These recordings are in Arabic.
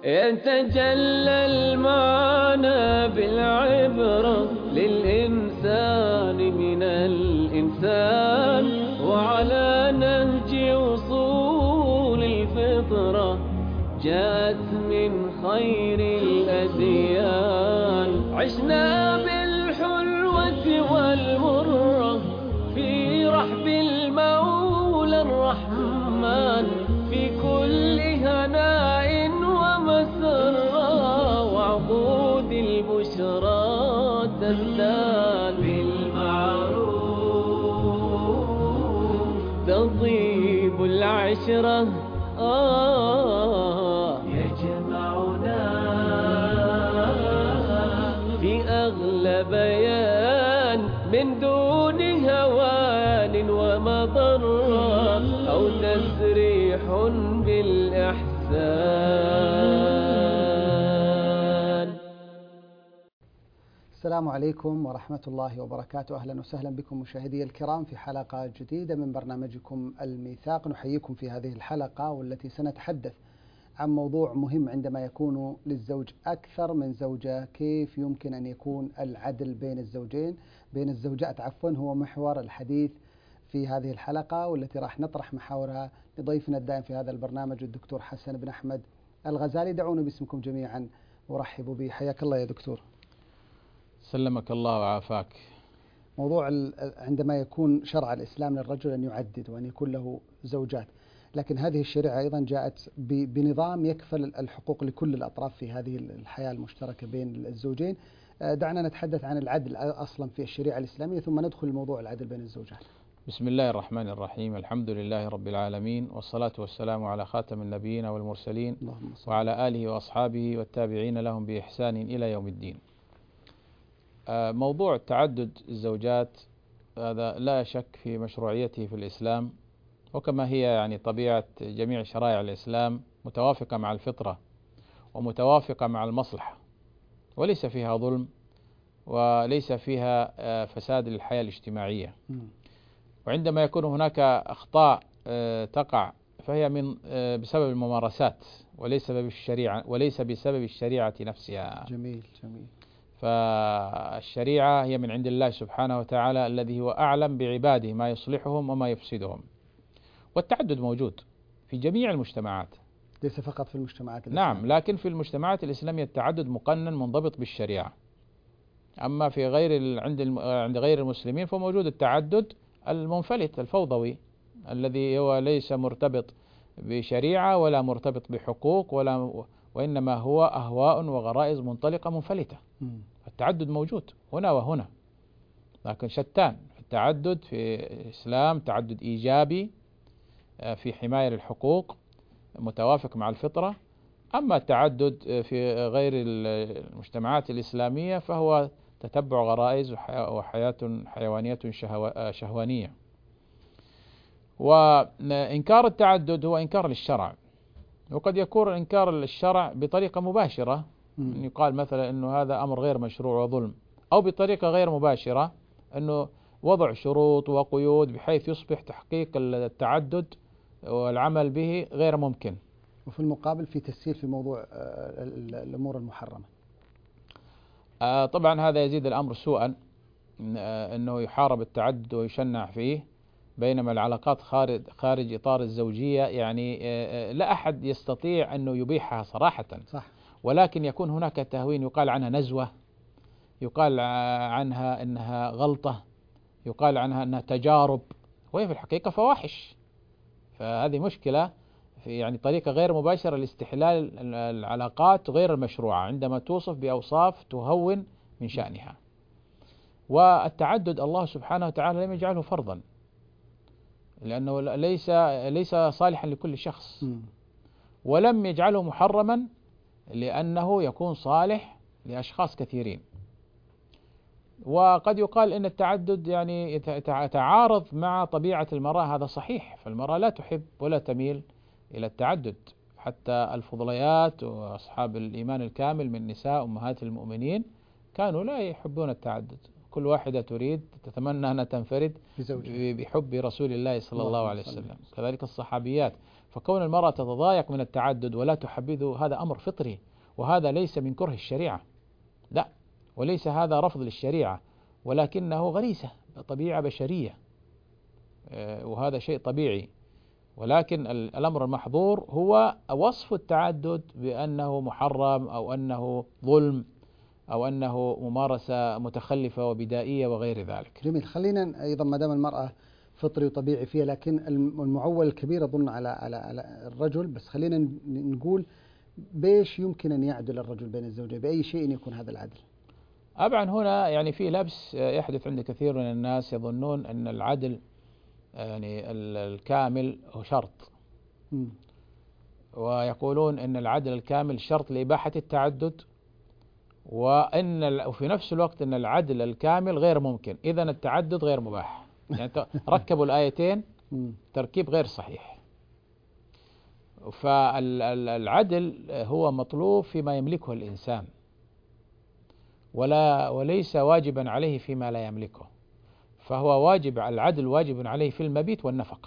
يتجلى المعنى بالعبرة للإنسان من الإنسان، وعلى نهج وصول الفطرة جاءت من خير الأديان. عشنا بالحلوة والمرة في رحب المولى الرحمن، في كل هناء ومسرة، وعقود البشرى تزداد بالمعروف، تطيب العشرة يجمعنا في أغلى بيان من دون هوان ومضرة أو تسريح بالإحسان. السلام عليكم ورحمة الله وبركاته. أهلا وسهلا بكم مشاهدي الكرام في حلقة جديدة من برنامجكم الميثاق. نحييكم في هذه الحلقة والتي سنتحدث عن موضوع مهم عندما يكون للزوج أكثر من زوجة، كيف يمكن أن يكون العدل بين الزوجات هو محور الحديث في هذه الحلقة، والتي راح نطرح محاورها لضيفنا الدائم في هذا البرنامج الدكتور حسن بن أحمد الغزالي. دعوني باسمكم جميعا أرحب به. حياك الله يا دكتور. سلمك الله وعافاك. موضوع عندما يكون شرع الإسلام للرجل أن يعدد وأن يكون له زوجات، لكن هذه الشريعة أيضا جاءت بنظام يكفل الحقوق لكل الأطراف في هذه الحياة المشتركة بين الزوجين. دعنا نتحدث عن العدل أصلا في الشريعة الإسلامية، ثم ندخل لموضوع العدل بين الزوجات. بسم الله الرحمن الرحيم. الحمد لله رب العالمين، والصلاة والسلام على خاتم النبيين والمرسلين وعلى آله وأصحابه والتابعين لهم بإحسان إلى يوم الدين. موضوع تعدد الزوجات هذا لا شك في مشروعيته في الإسلام، وكما هي يعني طبيعة جميع شرائع الإسلام متوافقة مع الفطرة ومتوافقة مع المصلحة، وليس فيها ظلم وليس فيها فساد للحياة الاجتماعية. وعندما يكون هناك أخطاء تقع فهي من بسبب الممارسات وليس بسبب الشريعة نفسها. جميل جميل. فالشريعة هي من عند الله سبحانه وتعالى الذي هو أعلم بعباده ما يصلحهم وما يفسدهم. والتعدد موجود في جميع المجتمعات، ليس فقط في المجتمعات الإسلامية. نعم، لكن في المجتمعات الإسلامية التعدد مقنن منضبط بالشريعة. أما في عند غير المسلمين فموجود التعدد المنفلت الفوضوي الذي هو ليس مرتبط بشريعة ولا مرتبط بحقوق وإنما هو أهواء وغرائز منطلقة منفلتة. التعدد موجود هنا وهنا، لكن شتان. التعدد في الإسلام تعدد إيجابي في حماية للحقوق متوافق مع الفطرة. أما التعدد في غير المجتمعات الإسلامية فهو تتبع غرائز وحياة حيوانية شهوانية. وإنكار التعدد هو إنكار للشرع، وقد يكون إنكار للشرع بطريقة مباشرة، يقال مثلا أنه هذا أمر غير مشروع وظلم، أو بطريقة غير مباشرة أنه وضع شروط وقيود بحيث يصبح تحقيق التعدد والعمل به غير ممكن. وفي المقابل في تسهيل في موضوع الأمور المحرمة. طبعا هذا يزيد الأمر سوءا، أنه يحارب التعدد ويشنع فيه، بينما العلاقات خارج إطار الزوجية يعني لا أحد يستطيع أنه يبيحها صراحة. صح. ولكن يكون هناك تهوين، يقال عنها نزوة، يقال عنها أنها غلطة، يقال عنها أنها تجارب، وهي في الحقيقة فواحش. فهذه مشكلة في يعني طريقة غير مباشرة لاستحلال العلاقات غير المشروعة عندما توصف بأوصاف تهون من شأنها. والتعدد الله سبحانه وتعالى لم يجعله فرضا، لأنه ليس صالحا لكل شخص، ولم يجعله محرما لأنه يكون صالح لأشخاص كثيرين. وقد يقال إن التعدد يعني يتعارض مع طبيعة المرأة، هذا صحيح، فالمرأة لا تحب ولا تميل إلى التعدد. حتى الفضليات وأصحاب الإيمان الكامل من نساء أمهات المؤمنين كانوا لا يحبون التعدد، كل واحدة تريد تتمنى أن تنفرد بحب رسول الله صلى الله عليه وسلم. كذلك الصحابيات. فكون المرأة تتضايق من التعدد ولا تحبذه هذا أمر فطري، وهذا ليس من كره الشريعة، لا، وليس هذا رفض للشريعة، ولكنه غريزة، طبيعة بشرية، وهذا شيء طبيعي. ولكن الأمر المحظور هو وصف التعدد بأنه محرم أو أنه ظلم أو أنه ممارسة متخلفة وبدائية وغير ذلك. جميل. خلينا أيضا ما دام المرأة فطري وطبيعي فيها، لكن المعول الكبير أظن على الرجل، بس خلينا نقول بإيش يمكن أن يعدل الرجل بين الزوجين؟ بأي شيء يكون هذا العدل؟ طبعا هنا يعني في لبس يحدث عند كثير من الناس، يظنون أن العدل يعني الكامل هو شرط، ويقولون أن العدل الكامل شرط لإباحة التعدد، وفي نفس الوقت أن العدل الكامل غير ممكن، إذن التعدد غير مباح. يعني ركبوا الآيتين تركيب غير صحيح. فالعدل هو مطلوب فيما يملكه الإنسان، وليس واجبا عليه فيما لا يملكه. فهو واجب، العدل واجب عليه في المبيت والنفقة،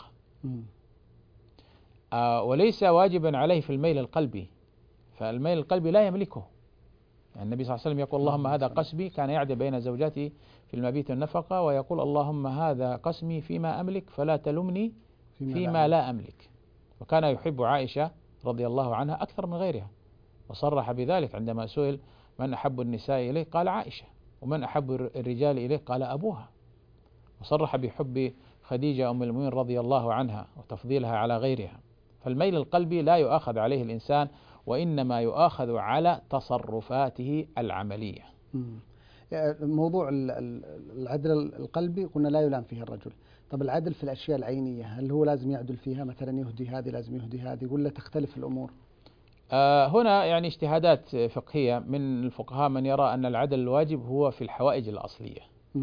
وليس واجبا عليه في الميل القلبي، فالميل القلبي لا يملكه. يعني النبي صلى الله عليه وسلم يقول اللهم هذا قسمي، كان يعدل بين زوجاتي في المبيت والنفقة، ويقول اللهم هذا قسمي فيما أملك فلا تلمني فيما لا أملك. وكان يحب عائشة رضي الله عنها أكثر من غيرها، وصرح بذلك عندما سئل من أحب النساء إليه قال عائشة، ومن أحب الرجال إليه قال أبوها، وصرح بحب خديجة أم المؤمنين رضي الله عنها وتفضيلها على غيرها. فالميل القلبي لا يؤاخذ عليه الإنسان، وإنما يؤاخذ على تصرفاته العملية. موضوع العدل القلبي قلنا لا يلام فيه الرجل. طب العدل في الأشياء العينية هل هو لازم يعدل فيها؟ مثلا يهدي هذه لازم يهدي هذه، ولا تختلف الأمور؟ هنا يعني اجتهادات فقهية من الفقهاء من يرى أن العدل الواجب هو في الحوائج الأصلية،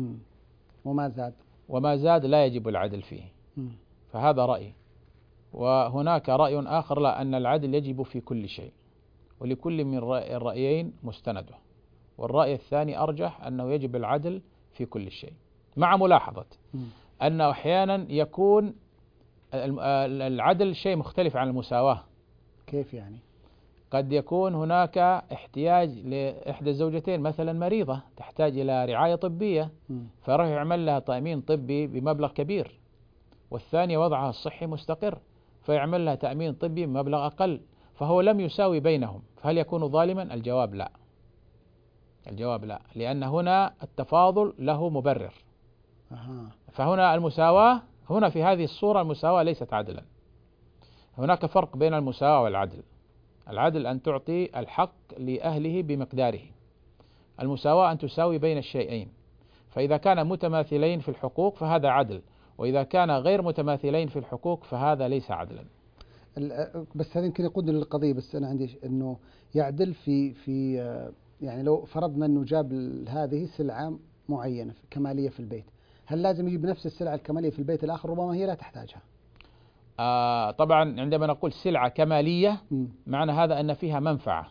وما زاد لا يجب العدل فيه. فهذا رأي. وهناك رأي آخر لا، أن العدل يجب في كل شيء، ولكل من الرأيين مستنده. والرأي الثاني أرجح أنه يجب العدل في كل شيء، مع ملاحظة أنه أحيانا يكون العدل شيء مختلف عن المساواة. كيف يعني؟ قد يكون هناك احتياج لإحدى الزوجتين مثلا مريضة تحتاج إلى رعاية طبية، فراح يعمل لها تأمين طبي بمبلغ كبير، والثانية وضعها الصحي مستقر فيعمل لها تأمين طبي بمبلغ أقل، فهو لم يساوي بينهم، فهل يكون ظالما؟ الجواب لا. الجواب لا، لأن هنا التفاضل له مبرر. فهنا المساواة، هنا في هذه الصورة المساواة ليست عدلا. هناك فرق بين المساواة والعدل. العدل أن تعطي الحق لأهله بمقداره، المساواة أن تساوي بين الشيئين. فإذا كان متماثلين في الحقوق فهذا عدل، وإذا كان غير متماثلين في الحقوق فهذا ليس عدلا. بس هذا يمكن يقودني للقضية، بس أنا عندي أنه يعدل في يعني لو فرضنا أنه جاب هذه سلعة معينة كمالية في البيت، هل لازم يجيب نفس السلعة الكمالية في البيت الآخر؟ ربما هي لا تحتاجها. طبعا عندما نقول سلعة كمالية معنى هذا أن فيها منفعة،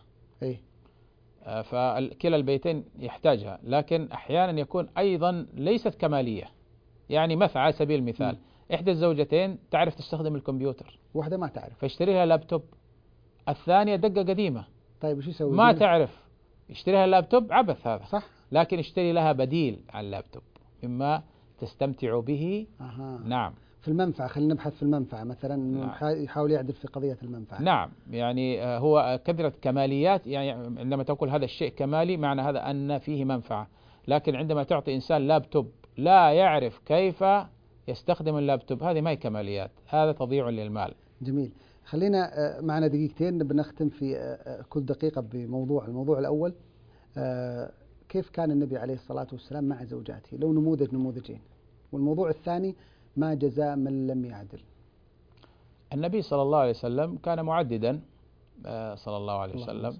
فكلا البيتين يحتاجها، لكن أحيانا يكون أيضا ليست كمالية. يعني مثل على سبيل المثال إحدى الزوجتين تعرف تستخدم الكمبيوتر، واحدة ما تعرف، فاشتري لها لابتوب. الثانية دقة قديمة طيب وش يسوي؟ ما تعرف، اشتري لها لابتوب، عبث هذا، صح؟ لكن اشتري لها بديل عن اللابتوب مما تستمتع به. نعم. في المنفعة، خلينا نبحث في المنفعة مثلا، نعم. يحاول يعدل في قضية المنفعة. نعم، يعني هو كثرة كماليات. يعني عندما تقول هذا الشيء كمالي معنى هذا أن فيه منفعة، لكن عندما تعطي إنسان لابتوب لا يعرف كيف يستخدم اللابتوب، هذه ما هي كماليات، هذا تضييع للمال. جميل. خلينا معنا دقيقتين بنختم في كل دقيقة الموضوع الأول، كيف كان النبي عليه الصلاة والسلام مع زوجاته، لو نموذجين. والموضوع الثاني ما جزاء من لم يعدل. النبي صلى الله عليه وسلم كان معددا صلى الله عليه وسلم،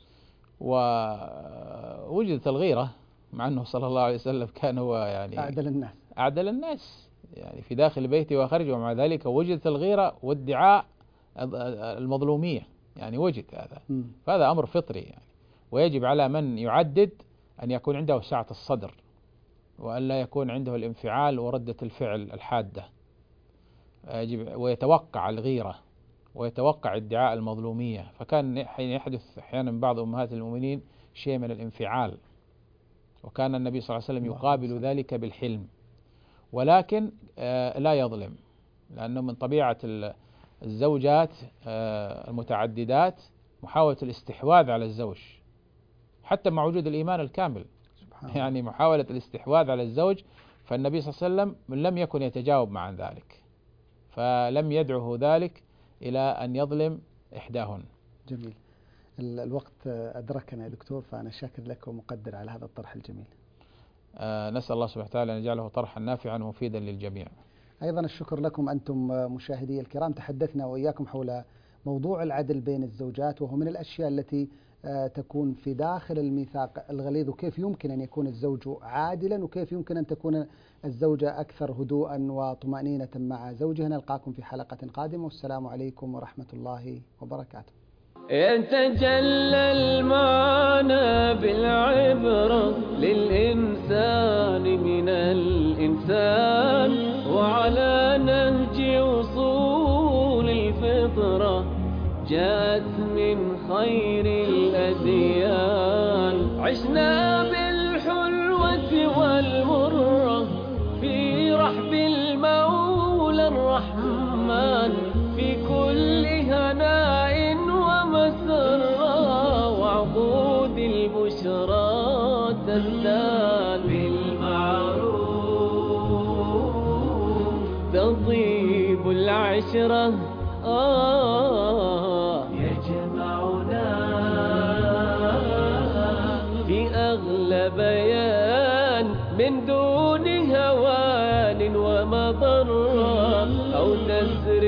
ووجدت الغيرة، مع أنه صلى الله عليه وسلم كان هو يعني أعدل الناس يعني في داخل بيته وخارجه، ومع ذلك وجدت الغيرة وادعاء المظلومية، يعني وجد هذا. فهذا أمر فطري يعني، ويجب على من يعدد أن يكون عنده سعة الصدر وألا يكون عنده الانفعال وردة الفعل الحادة، يجب ويتوقع الغيرة ويتوقع ادعاء المظلومية. فكان يحدث أحيانا بعض أمهات المؤمنين شيء من الانفعال، وكان النبي صلى الله عليه وسلم يقابل ذلك بالحلم، ولكن لا يظلم، لأنه من طبيعة الزوجات المتعددات محاولة الاستحواذ على الزوج حتى مع وجود الإيمان الكامل، يعني محاولة الاستحواذ على الزوج. فالنبي صلى الله عليه وسلم لم يكن يتجاوب مع ذلك، فلم يدعه ذلك إلى أن يظلم إحداهن. جميل. الوقت أدركنا يا دكتور، فأنا شاكر لك ومقدر على هذا الطرح الجميل. نسأل الله سبحانه وتعالى أن يجعله طرحا نافعا ومفيدا للجميع. أيضا الشكر لكم أنتم مشاهدي الكرام. تحدثنا وإياكم حول موضوع العدل بين الزوجات، وهو من الأشياء التي تكون في داخل الميثاق الغليظ، وكيف يمكن أن يكون الزوج عادلا، وكيف يمكن أن تكون الزوجة أكثر هدوءا وطمأنينة مع زوجها. نلقاكم في حلقة قادمة، والسلام عليكم ورحمة الله وبركاته. يتجلى المعنى بالعبرة للإنسان من الإنسان، وعلى نهج وصول الفطرة جاءت من خير الأديان. عشنا بالحلوة والمرة في رحب المولى الرحمن، في كل هناء ومسرة، وعقود البشرى تزداد بالمعروف، تطيب العشرة يجمعنا في أغلى بيان من دون هوان ومضرة أو تسريح